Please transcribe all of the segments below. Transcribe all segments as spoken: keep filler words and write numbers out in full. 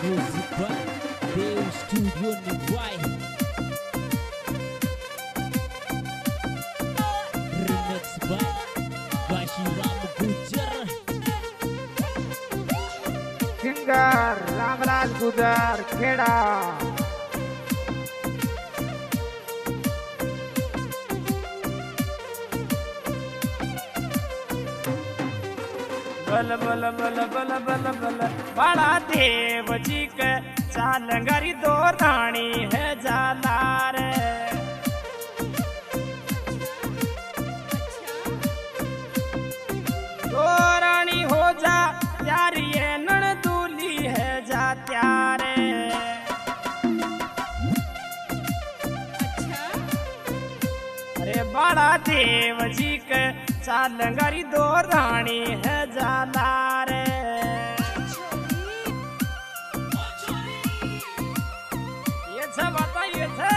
Music by Dave Studio Nivai. Remix by Bashiram Gujar. Singer Ramraj Gujar Kheda. बल बल बल बल बल बल बड़ा देव जी के चालंगरी दो रानी है जालार। दो रानी हो जा यार ये नण दूली है जा त्यारे। अरे बड़ा देव जी के चालंगरी दो रानी है जालार। ये सब बताइए थे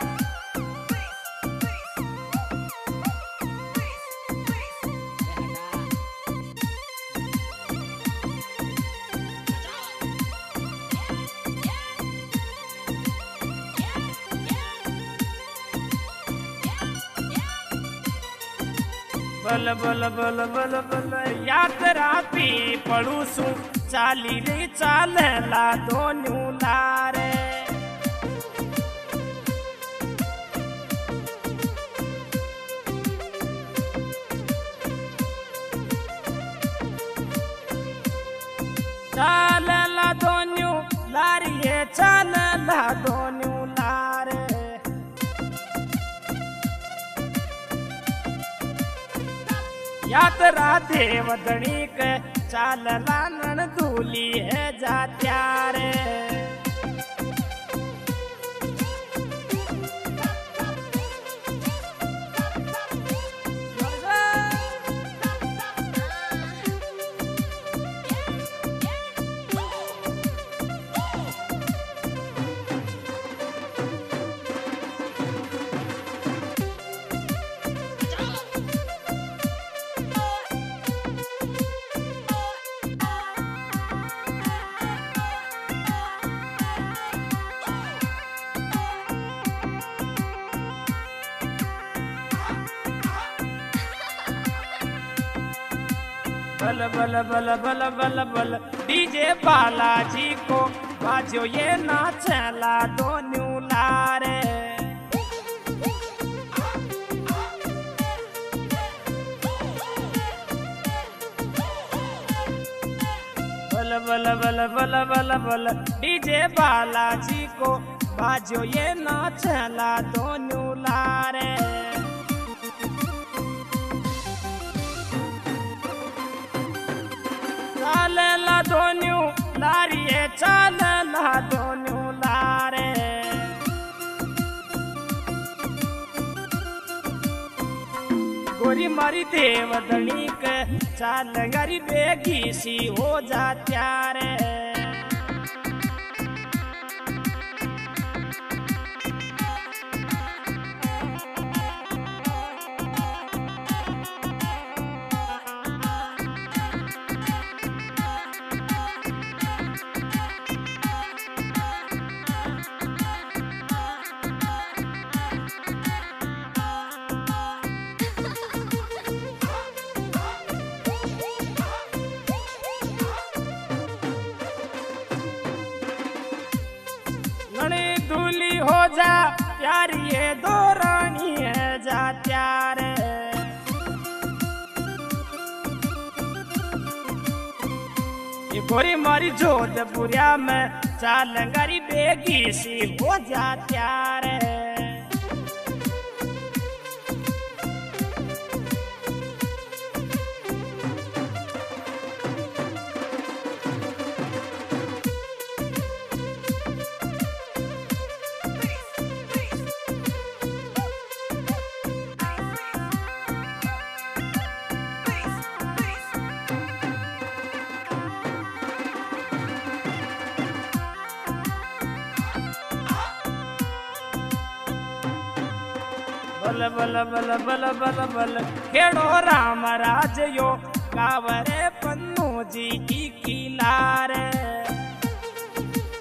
बल बल बल बल बल यात्रा पी पड़ूसू चाली रे चाल ला दोनू लारे। चाल ला दोनू लारिये चाल ला दोनू लारे। यात्रा देवदणी के चाल लानन दूली है जा त्यारे। बल बल बल बल बल बल डीजे बालाजी को बाजो ये नाचला दोनू लारे। बल बल बल बल बल बल डीजे बालाजी को बाजो ये नाचला दोनू लारे। चाल ला दोनू लारिये चाल ला दोनू लारे। गोरी मारी देवदणी के चालंगरी बेगी सी हो जा त्यारे। दूली हो जा यार ये दो रानी है जा त्यारे। ये गोरी मारी जोधपुरिया में चालंगरी बेगी सी हो जा त्यारे। बल बल बल बल बल बल खेड़ो राम राज यो कावरे पन्नू जी की किलारे।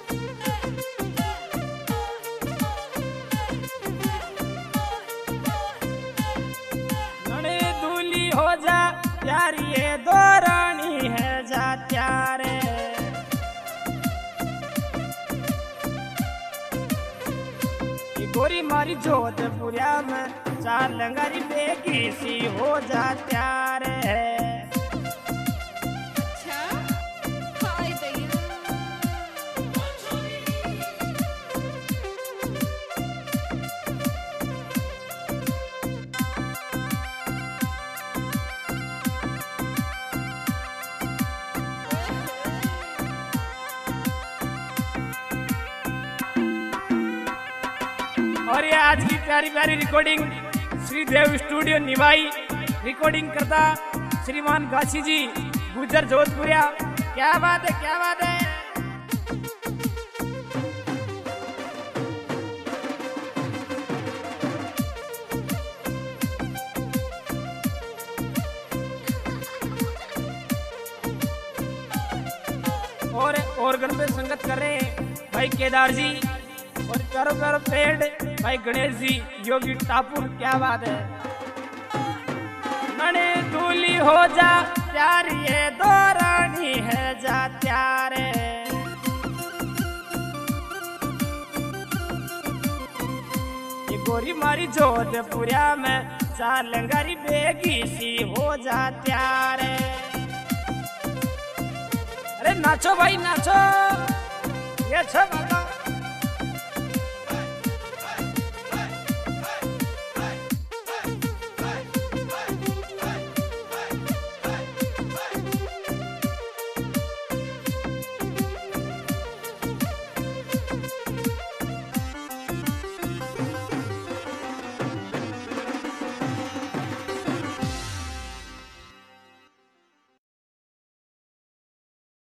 मारी जोधपुरिया में चाल गरी बेगी सी हो जा त्यार है। अच्छा हाय दैया और ये आज की प्यारी प्यारी रिकॉर्डिंग श्रीदेव स्टूडियो निभाई रिकॉर्डिंग करता श्रीमान गाछी जी गुजर जोधपुरिया। क्या बात है क्या बात है। और ऑर्गन पे संगत कर रहे हैं भाई केदार जी और करो करो पेड़ भाई गणेश जी योगी टापुर। क्या बात है। मने दूली हो जा प्यार ये दो रानी है जा प्यारे। ये गोरी मारी जोधपुरिया में चाल गरी बेगी सी हो जा प्यारे। अरे नाचो भाई नाचो ये अच्छा